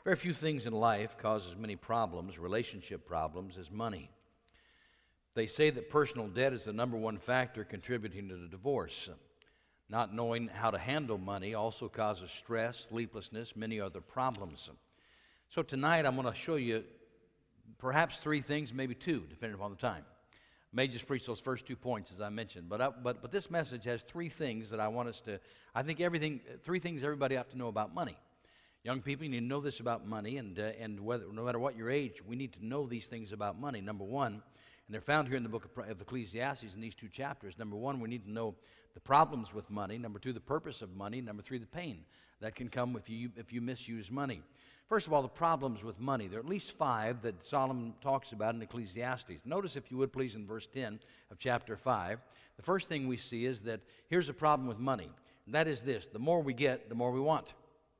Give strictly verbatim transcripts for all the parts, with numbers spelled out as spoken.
Very few things in life cause as many problems, relationship problems, as money. They say that personal debt is the number one factor contributing to the divorce. Not knowing how to handle money also causes stress, sleeplessness, many other problems. So tonight I'm going to show you perhaps three things, maybe two, depending upon the time. I may just preach those first two points, as I mentioned, but, I, but but this message has three things that I want us to, I think everything, three things everybody ought to know about money. Young people, you need to know this about money, and, uh, and whether, no matter what your age, we need to know these things about money. Number one, and they're found here in the book of, of Ecclesiastes in these two chapters. Number one, we need to know the problems with money. Number two, the purpose of money. Number three, the pain that can come if you, if you misuse money. First of all, the problems with money. There are at least five that Solomon talks about in Ecclesiastes. Notice, if you would please, in verse ten of chapter five, the first thing we see is that here's a problem with money. And that is this: the more we get, the more we want.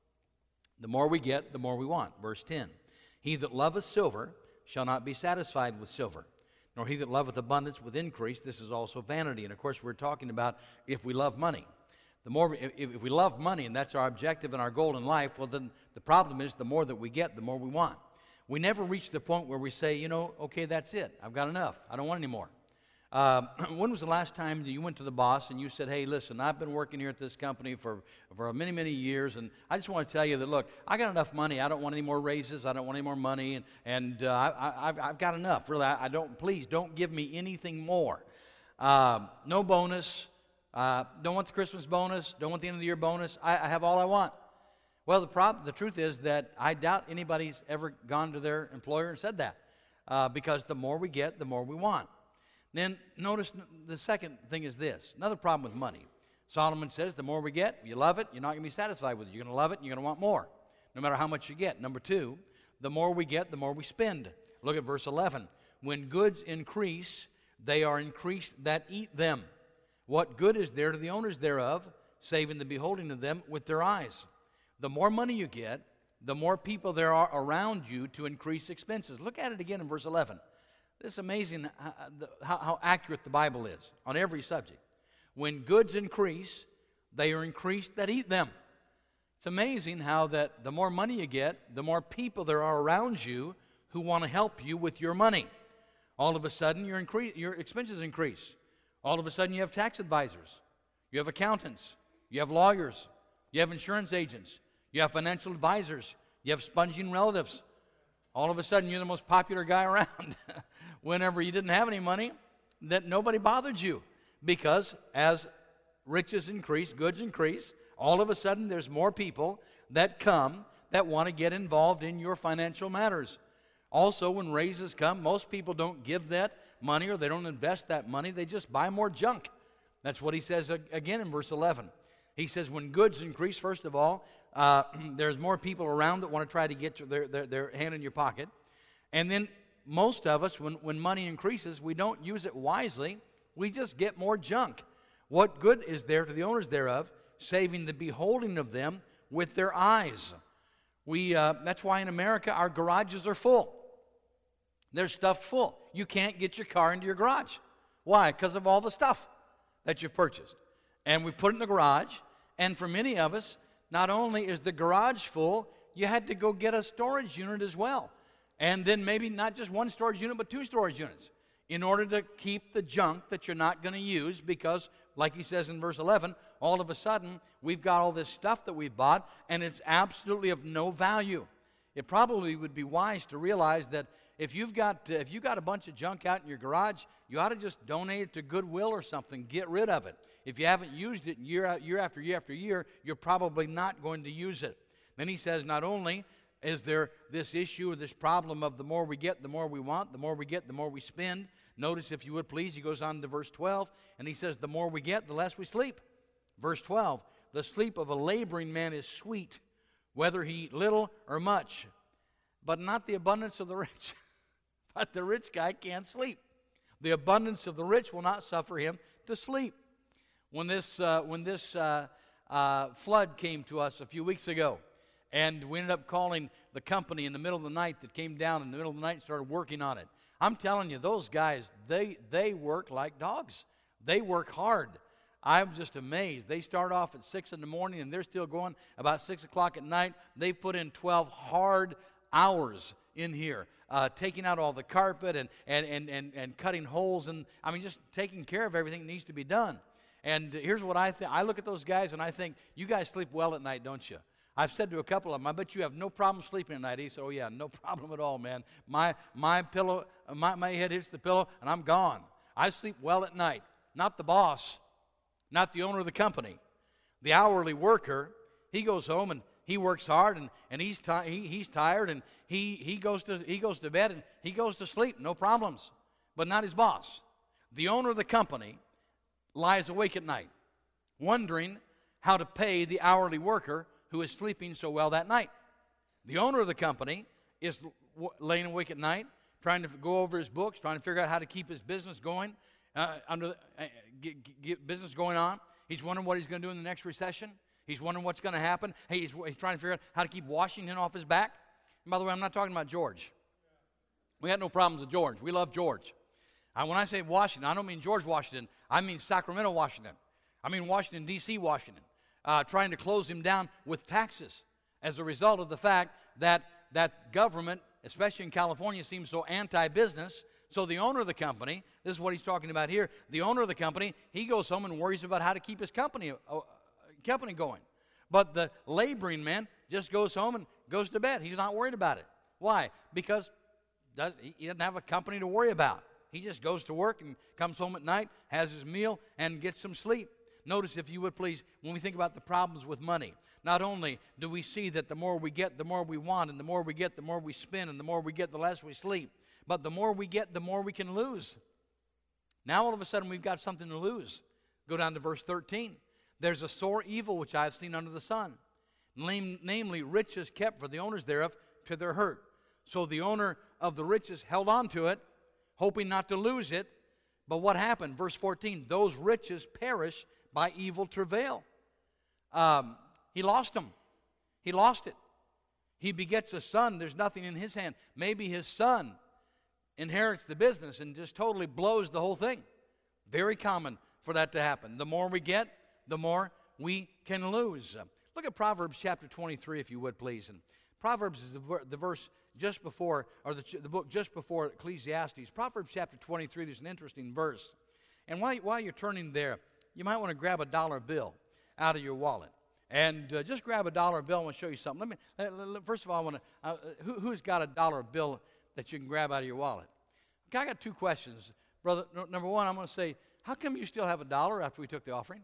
The more we get, the more we want. Verse ten, he that loveth silver shall not be satisfied with silver, nor he that loveth abundance with increase. This is also vanity. And of course, we're talking about if we love money. The more we, if, if we love money, and that's our objective and our goal in life, well, then the problem is the more that we get, the more we want. We never reach the point where we say, you know, okay, that's it. I've got enough. I don't want any more. Uh, when was the last time that you went to the boss and you said, hey, listen, I've been working here at this company for, for many, many years, and I just want to tell you that, look, I got enough money. I don't want any more raises. I don't want any more money, and, and uh, I, I've, I've got enough. Really, I, I don't, please don't give me anything more. Uh, no bonus. Uh, don't want the Christmas bonus. Don't want the end of the year bonus. I, I have all I want. Well, the problem, the truth is that I doubt anybody's ever gone to their employer and said that, uh, because the more we get, the more we want. Then notice the second thing is this. Another problem with money. Solomon says the more we get, you love it, you're not going to be satisfied with it. You're going to love it and you're going to want more, no matter how much you get. Number two, the more we get, the more we spend. Look at verse eleven. When goods increase, they are increased that eat them. What good is there to the owners thereof, saving the beholding of them with their eyes? The more money you get, the more people there are around you to increase expenses. Look at it again in verse eleven. It's amazing how, how accurate the Bible is on every subject. When goods increase, they are increased that eat them. It's amazing how that the more money you get, the more people there are around you who want to help you with your money. All of a sudden, your, increase, your expenses increase. All of a sudden, you have tax advisors. You have accountants. You have lawyers. You have insurance agents. You have financial advisors. You have sponging relatives. All of a sudden, you're the most popular guy around. Whenever you didn't have any money, that nobody bothered you. Because as riches increase, goods increase, all of a sudden there's more people that come that want to get involved in your financial matters. Also, when raises come, most people don't give that money or they don't invest that money. They just buy more junk. That's what he says again in verse eleven. He says when goods increase, first of all, uh, there's more people around that want to try to get their, their, their hand in your pocket. And then most of us, when, when money increases, we don't use it wisely. We just get more junk. What good is there to the owners thereof, saving the beholding of them with their eyes? We, uh, that's why in America our garages are full. They're stuffed full. You can't get your car into your garage. Why? Because of all the stuff that you've purchased. And we put it in the garage, and for many of us, not only is the garage full, you had to go get a storage unit as well. And then maybe not just one storage unit, but two storage units in order to keep the junk that you're not going to use because, like he says in verse eleven, all of a sudden, we've got all this stuff that we've bought, and it's absolutely of no value. It probably would be wise to realize that if you've got uh, if you've got a bunch of junk out in your garage, you ought to just donate it to Goodwill or something. Get rid of it. If you haven't used it year, out, year after year after year, you're probably not going to use it. Then he says, not only is there this issue or this problem of the more we get, the more we want, the more we get, the more we spend. Notice, if you would please, he goes on to verse twelve, and he says, the more we get, the less we sleep. Verse twelve, the sleep of a laboring man is sweet, whether he eat little or much, but not the abundance of the rich. But the rich guy can't sleep. The abundance of the rich will not suffer him to sleep. When this, uh, when this uh, uh, flood came to us a few weeks ago, and we ended up calling the company in the middle of the night that came down in the middle of the night and started working on it. I'm telling you, those guys, they, they work like dogs. They work hard. I'm just amazed. They start off at six in the morning, and they're still going about six o'clock at night. They put in twelve hard hours in here, uh, taking out all the carpet and, and, and, and, and cutting holes, and I mean, just taking care of everything that needs to be done. And here's what I think. I look at those guys, and I think, you guys sleep well at night, don't you? I've said to a couple of them, I bet you have no problem sleeping at night. He said, oh, yeah, no problem at all, man. My, my pillow, my, my head hits the pillow, and I'm gone. I sleep well at night. Not the boss, not the owner of the company. The hourly worker, he goes home and he works hard, and, and he's, ti- he, he's tired, and he, he, goes to, he goes to bed, and he goes to sleep, no problems. But not his boss. The owner of the company lies awake at night, wondering how to pay the hourly worker who is sleeping so well that night. The owner of the company is w- laying awake at night, trying to go over his books, trying to figure out how to keep his business going, uh, under the, uh, get, get business going on. He's wondering what he's going to do in the next recession. He's wondering what's going to happen. Hey, he's, he's trying to figure out how to keep Washington off his back. And by the way, I'm not talking about George. We had no problems with George. We love George. Uh, when I say Washington, I don't mean George Washington. I mean Sacramento, Washington. I mean Washington, D C, Washington. Uh, trying to close him down with taxes as a result of the fact that that government, especially in California, seems so anti-business. So the owner of the company, this is what he's talking about here, the owner of the company, he goes home and worries about how to keep his company, uh, company going. But the laboring man just goes home and goes to bed. He's not worried about it. Why? Because does, he doesn't have a company to worry about. He just goes to work and comes home at night, has his meal, and gets some sleep. Notice, if you would please, when we think about the problems with money, not only do we see that the more we get, the more we want, and the more we get, the more we spend, and the more we get, the less we sleep. But the more we get, the more we can lose. Now all of a sudden we've got something to lose. Go down to verse thirteen. There's a sore evil which I have seen under the sun, Name, namely riches kept for the owners thereof to their hurt. So the owner of the riches held on to it, hoping not to lose it. But what happened? Verse fourteen, those riches perish by evil travail. Um, he lost them. He lost it. He begets a son. There's nothing in his hand. Maybe his son inherits the business and just totally blows the whole thing. Very common for that to happen. The more we get, the more we can lose. Look at Proverbs chapter twenty-three, if you would, please. And Proverbs is the, ver- the verse just before, or the, ch- the book just before Ecclesiastes. Proverbs chapter twenty-three, there's an interesting verse. And while, while you're turning there, you might want to grab a dollar bill out of your wallet. And uh, just grab a dollar bill. I want to show you something. Let me, let, let, first of all, I want to, uh, who, who's got a dollar bill that you can grab out of your wallet? Okay, I got two questions. Brother, no, number one, I'm going to say, how come you still have a dollar after we took the offering?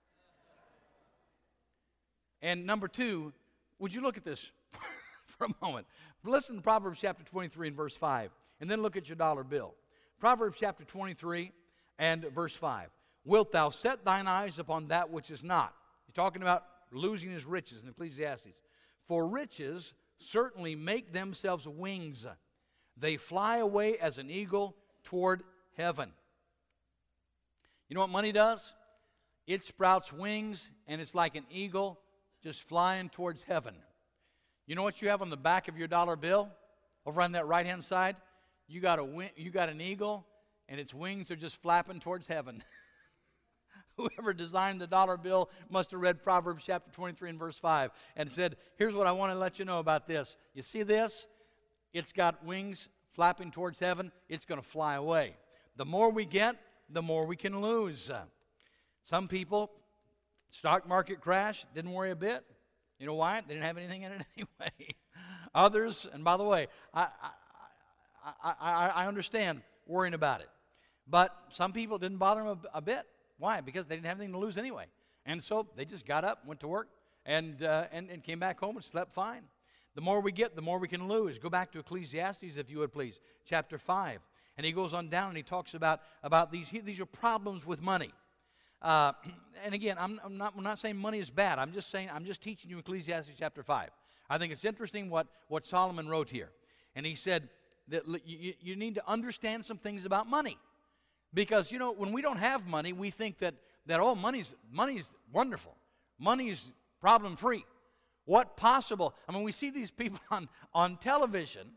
And number two, would you look at this for a moment? Listen to Proverbs chapter twenty-three and verse five, and then look at your dollar bill. Proverbs chapter twenty-three and verse five. Wilt thou set thine eyes upon that which is not? He's talking about losing his riches in Ecclesiastes. For riches certainly make themselves wings. They fly away as an eagle toward heaven. You know what money does? It sprouts wings, and it's like an eagle just flying towards heaven. You know what you have on the back of your dollar bill? Over on that right-hand side, you got a wing, you got an eagle, and its wings are just flapping towards heaven. Whoever designed the dollar bill must have read Proverbs chapter twenty-three and verse five and said, here's what I want to let you know about this. You see this? It's got wings flapping towards heaven. It's going to fly away. The more we get, the more we can lose. Some people, stock market crash, didn't worry a bit. You know why? They didn't have anything in it anyway. Others, and by the way, I, I, I, I understand worrying about it. But some people didn't bother them a, a bit. Why? Because they didn't have anything to lose anyway. And so they just got up, went to work, and, uh, and, and came back home and slept fine. The more we get, the more we can lose. Go back to Ecclesiastes, if you would please, chapter five. And he goes on down and he talks about, about these, these are problems with money. Uh, and again, I'm, I'm, not, I'm not saying money is bad. I'm just saying, I'm just teaching you Ecclesiastes chapter five. I think it's interesting what, what Solomon wrote here. And he said that you, you need to understand some things about money. Because, you know, when we don't have money, we think that, that oh, money's, money's wonderful. Money's problem-free. What possible? I mean, we see these people on, on television,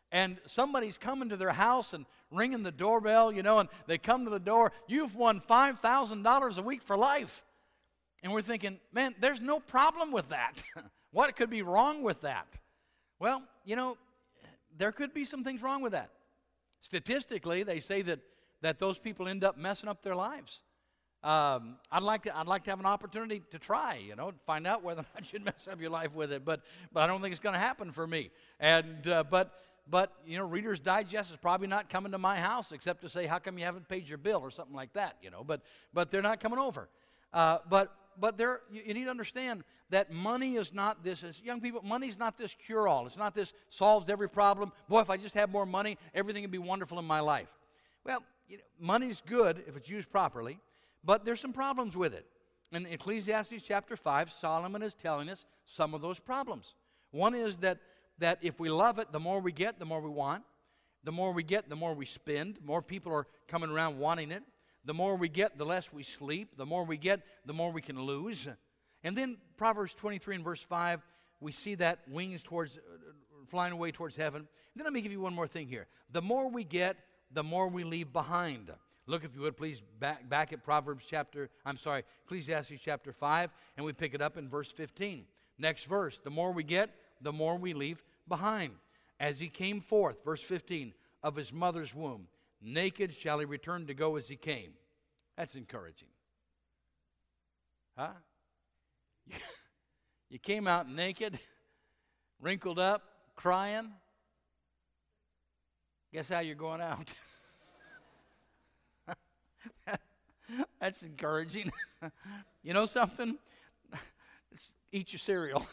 And somebody's coming to their house and ringing the doorbell, you know, and they come to the door. You've won five thousand dollars a week for life. And we're thinking, man, there's no problem with that. What could be wrong with that? Well, you know, there could be some things wrong with that. Statistically, they say that, that those people end up messing up their lives. Um, I'd like to, I'd like to have an opportunity to try, you know, find out whether or not you'd mess up your life with it. But, but I don't think it's going to happen for me. And uh, but, but you know, Reader's Digest is probably not coming to my house except to say, how come you haven't paid your bill or something like that, you know? But, but they're not coming over. Uh, but, but there, you, you need to understand that money is not this. As young people, money's not this cure-all. It's not this solves every problem. Boy, if I just have more money, everything would be wonderful in my life. Well, you know, money's good if it's used properly. But there's some problems with it. In Ecclesiastes chapter five, Solomon is telling us some of those problems. One is that, that if we love it, the more we get, the more we want. The more we get, the more we spend. More people are coming around wanting it. The more we get, the less we sleep. The more we get, the more we can lose. And then Proverbs twenty-three and verse five, we see that wings towards, uh, flying away towards heaven. And then let me give you one more thing here. The more we get, the more we leave behind. Look, if you would, please, back, back at Proverbs chapter, I'm sorry, Ecclesiastes chapter five, and we pick it up in verse fifteen. Next verse, the more we get, the more we leave behind. As he came forth, verse fifteen, of his mother's womb, naked shall he return to go as he came. That's encouraging. Huh? You came out naked, wrinkled up, crying. Guess how you're going out? That's encouraging. You know something? It's, eat your cereal.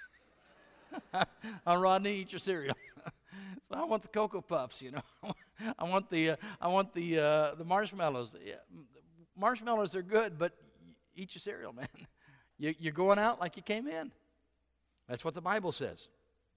I'm Rodney, eat your cereal. So I want the Cocoa Puffs, you know. I want the uh, I want the uh, the marshmallows. Yeah, marshmallows are good, but eat your cereal, man. You, you're going out like you came in. That's what the Bible says.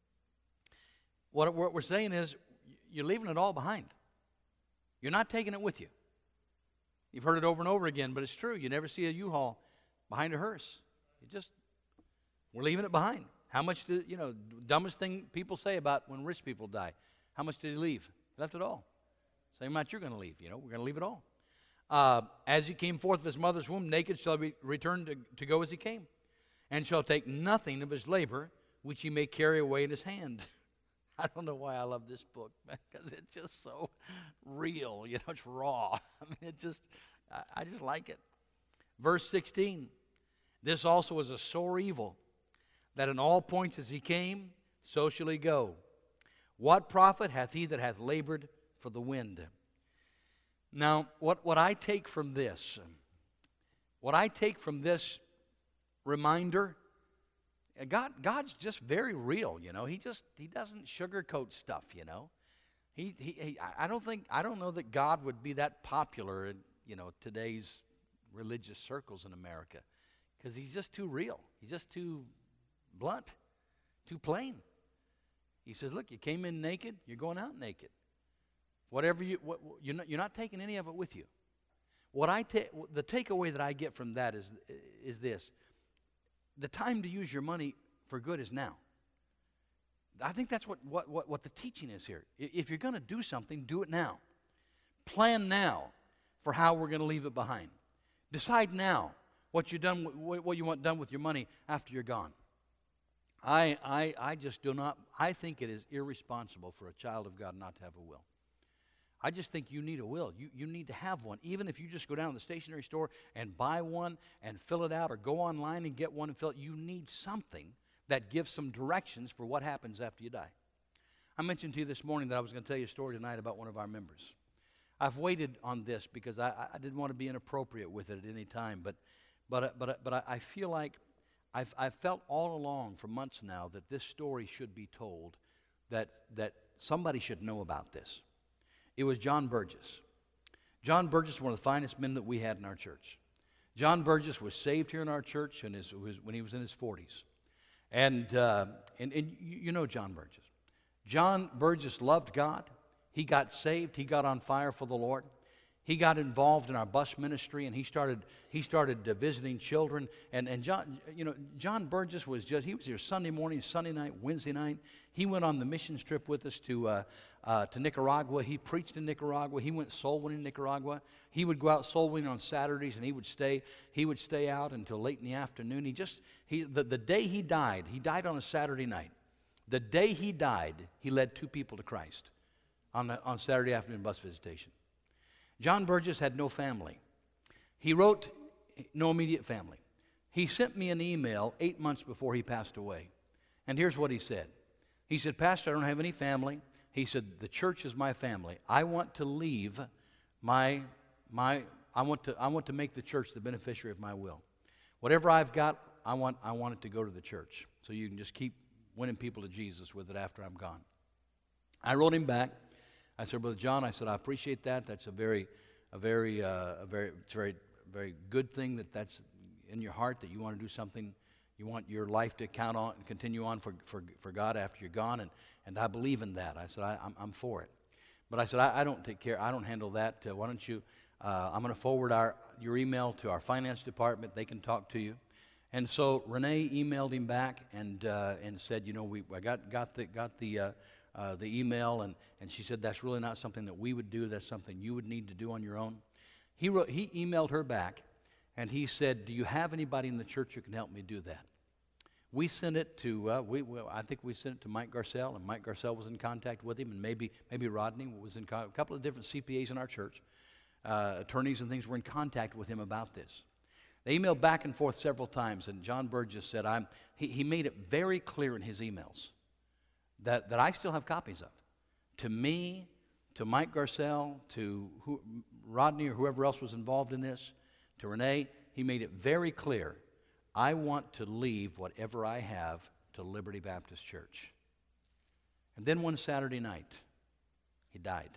What, what we're saying is you're leaving it all behind. You're not taking it with you. You've heard it over and over again, but it's true. You never see a U-Haul behind a hearse. You just, we're leaving it behind. How much did, you know, dumbest thing people say about when rich people die. How much did he leave? He left it all. Same amount you're going to leave, you know. We're going to leave it all. Uh, as he came forth of his mother's womb, naked shall he return to, to go as he came, and shall take nothing of his labor, which he may carry away in his hand. I don't know why I love this book, because it's just so real. You know, it's raw. I mean, it just, I, I just like it. Verse sixteen, this also is a sore evil, that in all points as he came, so shall he go. What profit hath he that hath labored for the wind? Now, what, what I take from this, what I take from this reminder, God, God's just very real, you know. He just, he doesn't sugarcoat stuff, you know. He, he, he, I don't think, I don't know that God would be that popular in, you know, today's religious circles in America, because he's just too real. He's just too blunt, too plain. He says, look, you came in naked, you're going out naked. Whatever you, what, you're not, you're not taking any of it with you. What I take, the takeaway that I get from that is, is this. The time to use your money for good is now. I think that's what, what, what, what the teaching is here. If you're going to do something, do it now. Plan now for how we're going to leave it behind. Decide now what, you done, what you want done with your money after you're gone. I, I, I just do not, I think it is irresponsible for a child of God not to have a will. I just think you need a will. You, you need to have one. Even if you just go down to the stationery store and buy one and fill it out, or go online and get one and fill it, you need something that gives some directions for what happens after you die. I mentioned to you this morning that I was going to tell you a story tonight about one of our members. I've waited on this because I, I didn't want to be inappropriate with it at any time, but, but, but, but I feel like I've, I've felt all along for months now that this story should be told, that, that somebody should know about this. It was John Burgess. John Burgess, one of the finest men that we had in our church. John Burgess was saved here in our church in his, when he was in his forties. And, uh, and, and you know John Burgess. John Burgess loved God. He got saved. He got on fire for the Lord. He got involved in our bus ministry, and he started he started uh, visiting children. And and John, you know, John Burgess was just he was here Sunday morning, Sunday night, Wednesday night. He went on the mission trip with us to uh, uh, to Nicaragua. He preached in Nicaragua. He went soul winning in Nicaragua. He would go out soul winning on Saturdays, and he would stay he would stay out until late in the afternoon. He just he the, the day he died, he died on a Saturday night. The day he died, he led two people to Christ on the, on Saturday afternoon bus visitation. John Burgess had no family. He wrote, no immediate family. He sent me an email eight months before he passed away. And here's what he said. He said, Pastor, I don't have any family. He said, the church is my family. I want to leave my, my I want to, I want to make the church the beneficiary of my will. Whatever I've got, I want, I want it to go to the church. So you can just keep winning people to Jesus with it after I'm gone. I wrote him back. I said, Brother John, I said, I appreciate that. That's a very, a very, uh, a very, it's a very, very good thing that that's in your heart, that you want to do something, you want your life to count on and continue on for, for, for God after you're gone, and, and I believe in that. I said, I, I'm, I'm for it. But I said, I, I don't take care, I don't handle that. Uh, why don't you, uh, I'm going to forward our your email to our finance department. They can talk to you. And so Renee emailed him back and uh, and said, you know, we I got got the got the uh, uh, the email, and, and she said that's really not something that we would do. That's something you would need to do on your own. He wrote he emailed her back, and he said, do you have anybody in the church who can help me do that? We sent it to uh, we, we I think we sent it to Mike Garcelle, and Mike Garcelle was in contact with him, and maybe maybe Rodney was in co- a couple of different C P As in our church, uh, attorneys and things were in contact with him about this. They emailed back and forth several times, and John Burgess said, I'm, he, he made it very clear in his emails that, that I still have copies of. To me, to Mike Garcelle, to who, Rodney or whoever else was involved in this, to Renee, he made it very clear, I want to leave whatever I have to Liberty Baptist Church. And then one Saturday night, he died.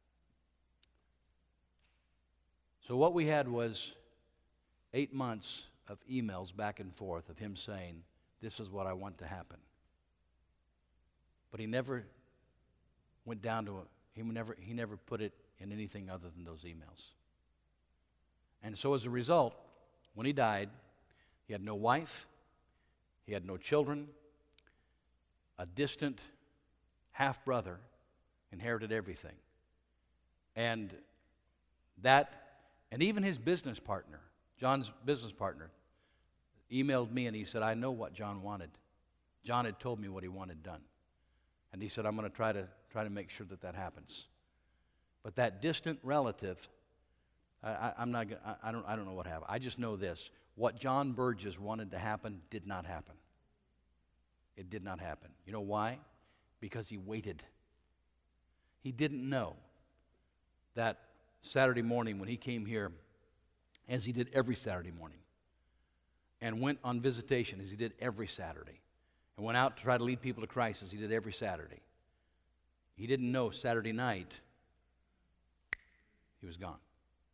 So what we had was eight months of emails back and forth of him saying, this is what I want to happen. But he never went down to, a, he never, he never put it in anything other than those emails. And so as a result, when he died, he had no wife, he had no children, a distant half-brother inherited everything. And that, and even his business partner, John's business partner, emailed me and he said, I know what John wanted. John had told me what he wanted done. And he said, I'm going to try to try to make sure that that happens. But that distant relative, I, I, I'm not. I, I don't. I don't know what happened. I just know this: what John Burgess wanted to happen did not happen. It did not happen. You know why? Because he waited. He didn't know that Saturday morning when he came here, as he did every Saturday morning, and went on visitation as he did every Saturday, and went out to try to lead people to Christ as he did every Saturday. He didn't know Saturday night he was gone.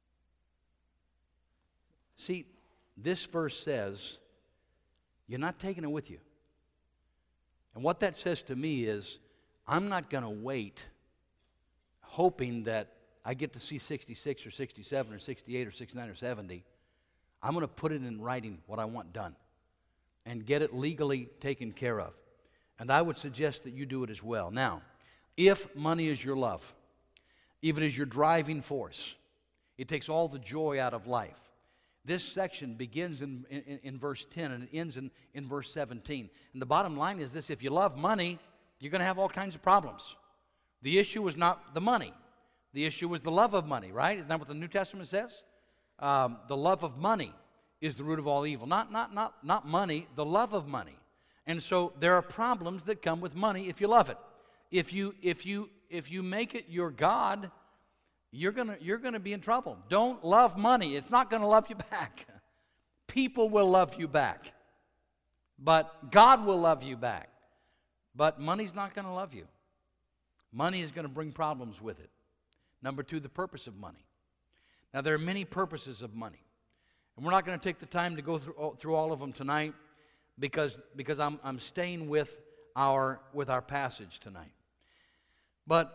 See, this verse says, you're not taking it with you. And what that says to me is, I'm not going to wait hoping that I get to see sixty-six or sixty-seven or sixty-eight or sixty-nine or seventy. I'm going to put it in writing what I want done and get it legally taken care of. And I would suggest that you do it as well. Now, if money is your love, if it is your driving force, it takes all the joy out of life. This section begins in, in, in verse ten and it ends in, in verse seventeen. And the bottom line is this: if you love money, you're going to have all kinds of problems. The issue is not the money. The issue was the love of money, right? Isn't that what the New Testament says? Um, the love of money is the root of all evil. Not, not, not, not money, the love of money. And so there are problems that come with money if you love it. If you, if you, if you make it your God, you're gonna, you're gonna be in trouble. Don't love money. It's not gonna love you back. People will love you back. But God will love you back. But money's not gonna love you. Money is gonna bring problems with it. Number two, the purpose of money. Now, there are many purposes of money. And we're not going to take the time to go through, through all of them tonight because, because I'm, I'm staying with our, with our passage tonight. But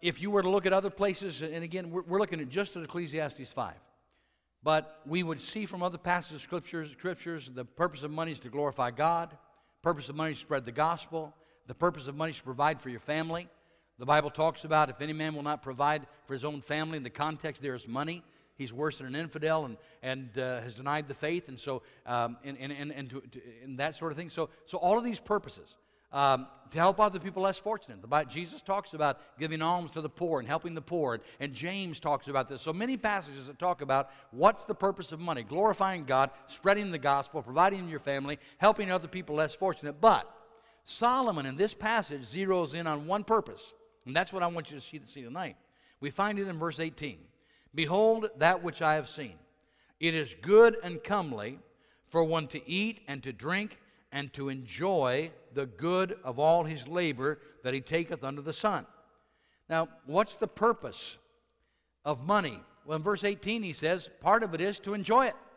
if you were to look at other places, and again, we're, we're looking at just at Ecclesiastes five, but we would see from other passages of scriptures, scriptures, the purpose of money is to glorify God, purpose of money is to spread the gospel, the purpose of money is to provide for your family. The Bible talks about if any man will not provide for his own family, in the context there is money. He's worse than an infidel and, and uh, has denied the faith, and so um, and, and, and, and, to, to, and that sort of thing. So, so all of these purposes um, to help other people less fortunate. The Bible, Jesus talks about giving alms to the poor and helping the poor, and, and James talks about this. So many passages that talk about what's the purpose of money: glorifying God, spreading the gospel, providing your family, helping other people less fortunate. But Solomon in this passage zeroes in on one purpose, and that's what I want you to see, to see tonight. We find it in verse eighteen. Behold, that which I have seen. It is good and comely for one to eat and to drink and to enjoy the good of all his labor that he taketh under the sun. Now, what's the purpose of money? Well, in verse eighteen he says, part of it is to enjoy it.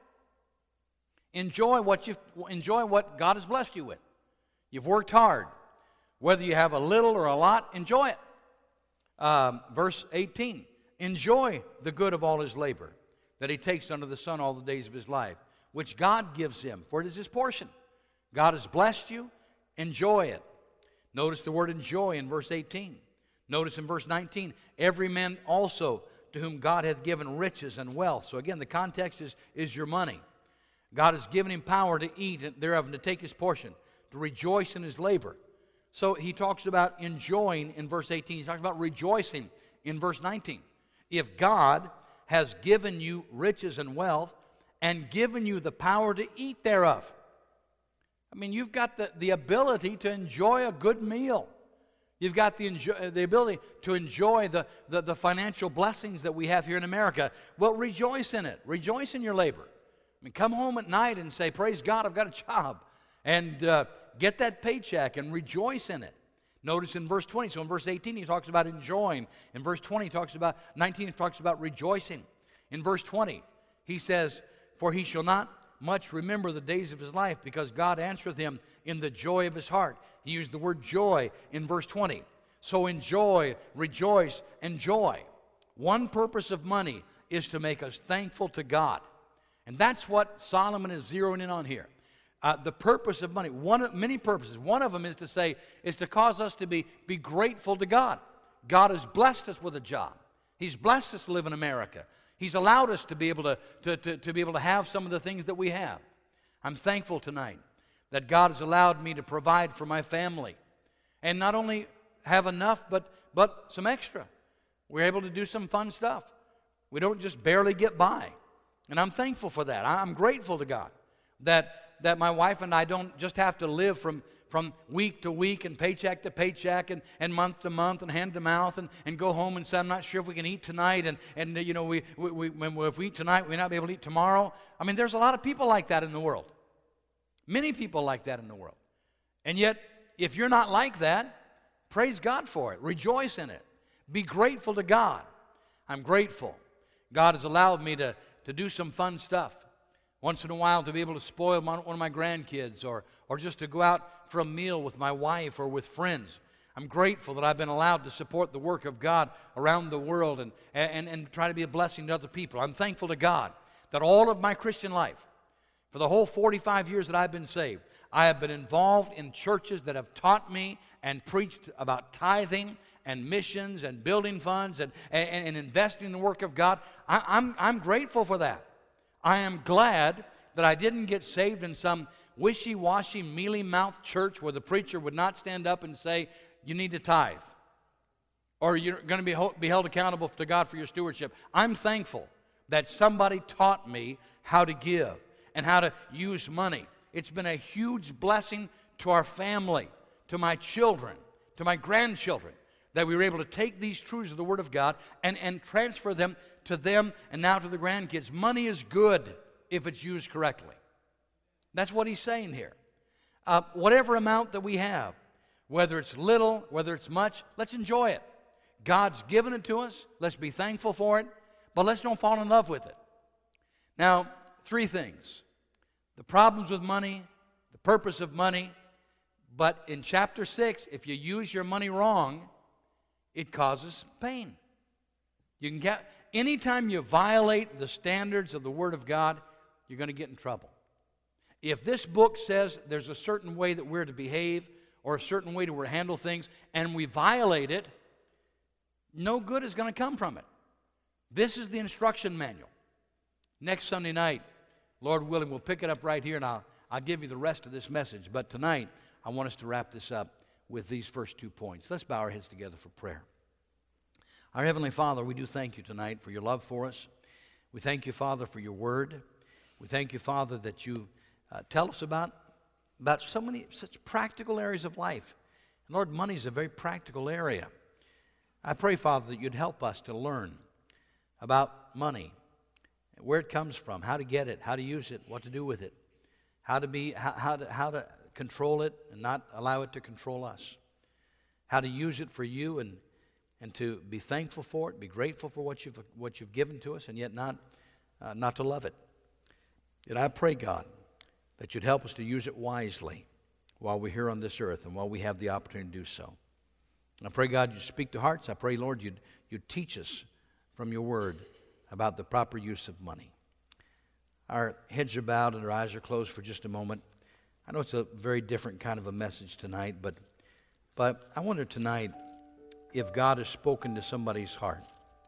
Enjoy what, you've, enjoy what God has blessed you with. You've worked hard. Whether you have a little or a lot, enjoy it. Um, verse eighteen. Enjoy the good of all his labor that he takes under the sun all the days of his life, which God gives him, for it is his portion. God has blessed you. Enjoy it. Notice the word enjoy in verse eighteen. Notice in verse nineteen, every man also to whom God hath given riches and wealth. So again, the context is, is your money. God has given him power to eat and thereof and to take his portion, to rejoice in his labor. So he talks about enjoying in verse eighteen. He talks about rejoicing in verse nineteen. If God has given you riches and wealth and given you the power to eat thereof, I mean, you've got the, the ability to enjoy a good meal. You've got the, enjoy, the ability to enjoy the, the, the financial blessings that we have here in America. Well, rejoice in it. Rejoice in your labor. I mean, come home at night and say, praise God, I've got a job. And uh, get that paycheck and rejoice in it. Notice in verse twenty, so in verse eighteen he talks about enjoying. In verse twenty he talks about, nineteen he talks about rejoicing. In verse twenty he says, for he shall not much remember the days of his life, because God answereth him in the joy of his heart. He used the word joy in verse twenty. So enjoy, rejoice, enjoy. One purpose of money is to make us thankful to God. And that's what Solomon is zeroing in on here. Uh, the purpose of money, one of many purposes. One of them is to say, is to cause us to be, be grateful to God. God has blessed us with a job. He's blessed us to live in America. He's allowed us to be able to, to, to, to be able to have some of the things that we have. I'm thankful tonight that God has allowed me to provide for my family. And not only have enough, but, but some extra. We're able to do some fun stuff. We don't just barely get by. And I'm thankful for that. I'm grateful to God that that my wife and I don't just have to live from, from week to week and paycheck to paycheck and, and month to month and hand to mouth and, and go home and say, I'm not sure if we can eat tonight, and, and you know, we, we, we, when, if we eat tonight, we may not be able to eat tomorrow. I mean, there's a lot of people like that in the world. Many people like that in the world. And yet, if you're not like that, praise God for it. Rejoice in it. Be grateful to God. I'm grateful. God has allowed me to, to do some fun stuff. Once in a while to be able to spoil one of my grandkids, or, or just to go out for a meal with my wife or with friends. I'm grateful that I've been allowed to support the work of God around the world and, and, and try to be a blessing to other people. I'm thankful to God that all of my Christian life, for the whole forty-five years that I've been saved, I have been involved in churches that have taught me and preached about tithing and missions and building funds and, and, and investing in the work of God. I, I'm, I'm grateful for that. I am glad that I didn't get saved in some wishy-washy, mealy-mouthed church where the preacher would not stand up and say, you need to tithe, or you're going to be, be held accountable to God for your stewardship. I'm thankful that somebody taught me how to give and how to use money. It's been a huge blessing to our family, to my children, to my grandchildren, that we were able to take these truths of the Word of God and, and transfer them to them and now to the grandkids. Money is good if it's used correctly. That's what he's saying here. Uh, whatever amount that we have, whether it's little, whether it's much, let's enjoy it. God's given it to us. Let's be thankful for it, but let's don't fall in love with it. Now, three things. The problems with money, the purpose of money, but in chapter six, if you use your money wrong, It causes pain. You can get, anytime you violate the standards of the Word of God, you're going to get in trouble. If this book says there's a certain way that we're to behave or a certain way to handle things, and we violate it, no good is going to come from it. This is the instruction manual. Next Sunday night, Lord willing, we'll pick it up right here, and I'll, I'll give you the rest of this message. But tonight, I want us to wrap this up with these first two points. Let's bow our heads together for prayer. Our Heavenly Father, we do thank you tonight for your love for us. We thank you, Father, for your word. We thank you, Father, that you uh, tell us about, about so many such practical areas of life. And Lord, money is a very practical area. I pray, Father, that you'd help us to learn about money, where it comes from, how to get it, how to use it, what to do with it, how to be, how, how to, how to control it and not allow it to control us, how to use it for you and and to be thankful for it, be grateful for what you've what you've given to us, and yet not uh, not to love it. And I pray, God, that you'd help us to use it wisely while we're here on this earth and while we have the opportunity to do so. And I pray, God, you'd speak to hearts. I pray, Lord, you'd you'd teach us from your word about the proper use of money. Our heads are bowed and our eyes are closed for just a moment. I know it's a very different kind of a message tonight, but but I wonder tonight if God has spoken to somebody's heart.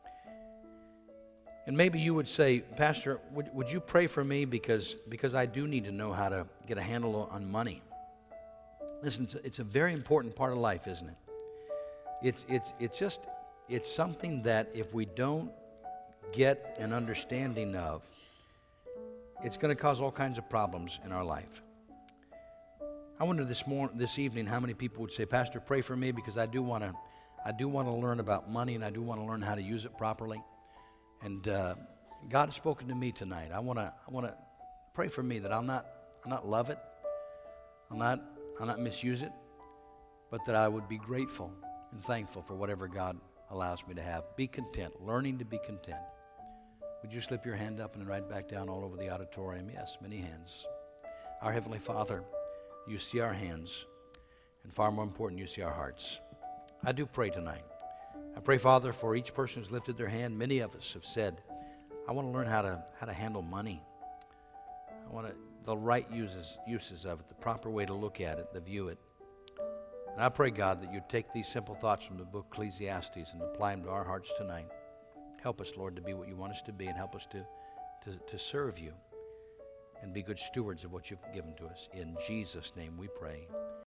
And maybe you would say, Pastor, would, would you pray for me because, because I do need to know how to get a handle on money. Listen, it's a, it's a very important part of life, isn't it? It's, it's, it's just, it's something that if we don't get an understanding of, it's going to cause all kinds of problems in our life. I wonder this morning, this evening, how many people would say, Pastor, pray for me because I do want to I do want to learn about money, and I do want to learn how to use it properly. And uh, God has spoken to me tonight. I want to I want to pray for me that I'll not I'll not love it, I'll not I'll not misuse it, but that I would be grateful and thankful for whatever God allows me to have. Be content, learning to be content. Would you slip your hand up and right back down all over the auditorium? Yes, many hands. Our Heavenly Father, you see our hands, and far more important, you see our hearts. I do pray tonight. I pray, Father, for each person who's lifted their hand. Many of us have said, I want to learn how to how to handle money. I want to, the right uses, uses of it, the proper way to look at it, to view it. And I pray, God, that you'd take these simple thoughts from the book Ecclesiastes and apply them to our hearts tonight. Help us, Lord, to be what you want us to be, and help us to, to, to serve you and be good stewards of what you've given to us. In Jesus' name we pray.